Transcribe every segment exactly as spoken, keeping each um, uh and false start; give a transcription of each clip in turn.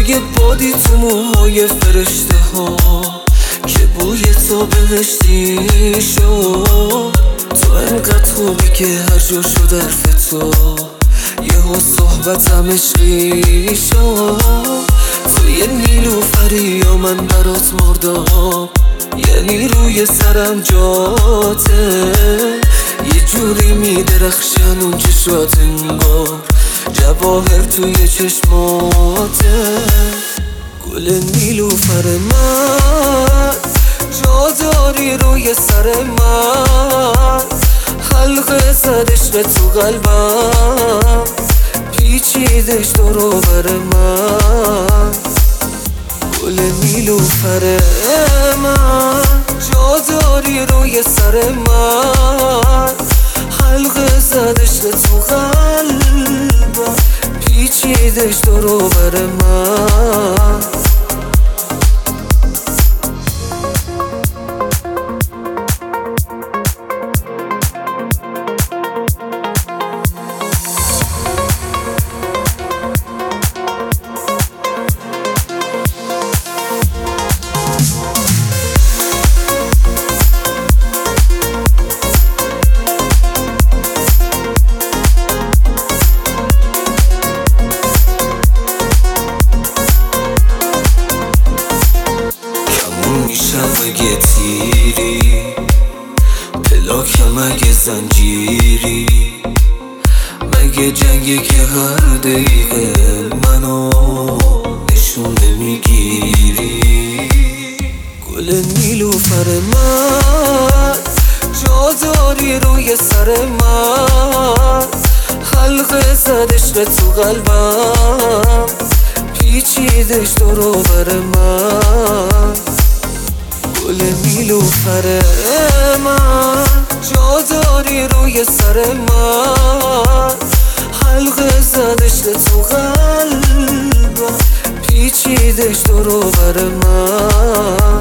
یه بادی تو موهای فرشته ها که بوی تو بهشتی شد. تو انقدر خوبی که هر جا شد حرف تو یهو صحبتم عشقی شد. تو یه نیلوفری یا من برات مردم، یعنی روی سرم جاته یه جوری میدرخشن اون چشات انگار جواهر توی چشماته. گل نیلوفر من جا داری روی سر من، حلقه زد عشق تو قلبم پیچیدش دور بر من. گل نیلوفر من جا داری روی سر من، حلقه زد عشق تو قلبم پیچیدش دور بر من. میشم اگه تیری، پلاکم اگه زنجیری، مگه جنگی که هر دقیقه منو نشون نمیگیری. گل نیلوفر من جا داری روی سر من، حلقه زد عشق تو قلبم پیچیدش دور بر من. گل نیلوفر من جا داری روی سر من، حلقه زد عشق تو قلبم پیچیدش دور بر من.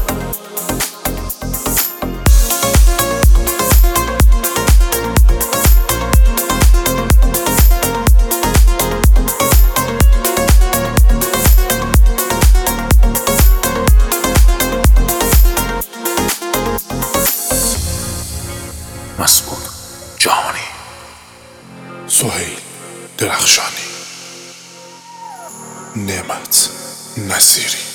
مسعود جهانی، سهیل درخشانی، نعمت نصیری.